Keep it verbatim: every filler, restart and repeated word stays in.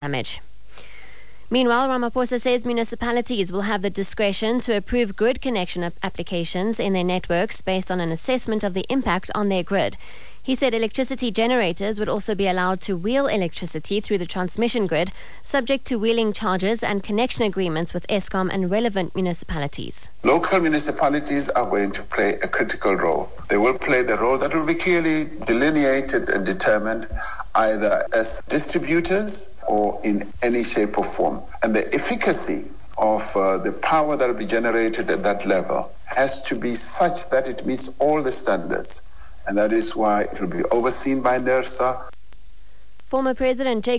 damage. Meanwhile, Ramaphosa says municipalities will have the discretion to approve grid connection applications in their networks based on an assessment of the impact on their grid. He said electricity generators would also be allowed to wheel electricity through the transmission grid, subject to wheeling charges and connection agreements with Eskom and relevant municipalities. Local municipalities are going to play a critical role. They will play the role that will be clearly delineated and determined either as distributors or in any shape or form. And the efficacy of uh, the power that will be generated at that level has to be such that it meets all the standards. And that is why it will be overseen by NERSA. Former President Jacob